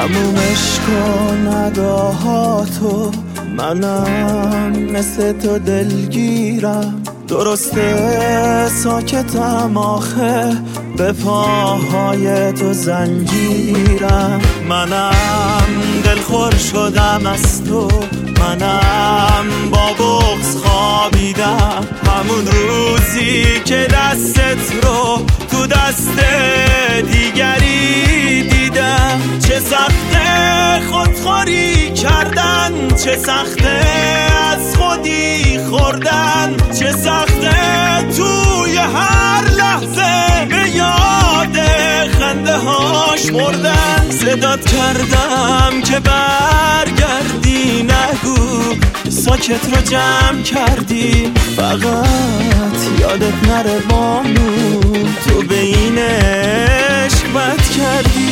تموم عشق و نگاهاتو، منم مثل تو دلگیرم. درسته ساکتم آخه، به پاهای تو زنجیرم. منم دلخور شدم از تو، منم با بغض خوابیدم. همون روزی که دستت رو تو دست دیگری دیدم. چه سخته خودخوری کردن، چه سخته از خودی خوردن، چه سخته توی هر لحظه به یاد خنده هاش مردن. صدات کردم که برگردی، نگو ساکت رو جمع کردی. فقط یادت نره بانو، تو به این عشق بد کردی.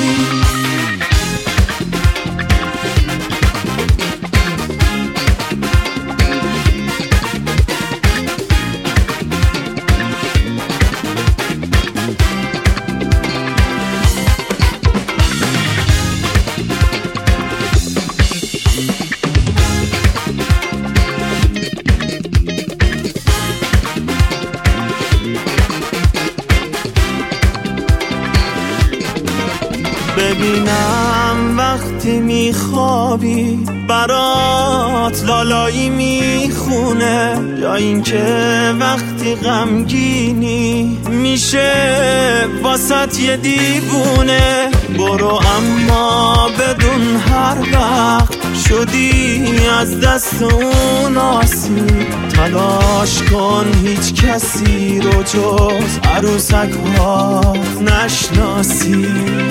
ببینم وقتی میخوابی برات لالایی میخونه، یا اینکه وقتی غمگینی میشه واسط یه دیوونه. برو اما بدون هر وقت شدی از دست اون آسیب. تلاش کن هیچ کسی رو جز عروسک ها نشناسی.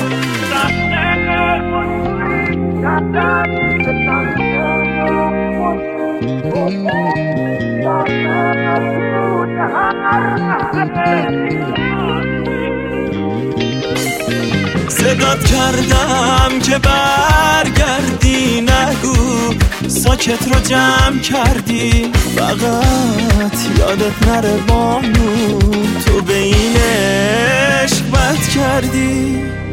صدات کردم که برگردی، نگو ساکت رو جمع کردی. فقط یادت نره بانو، تو به این عشق بد کردی.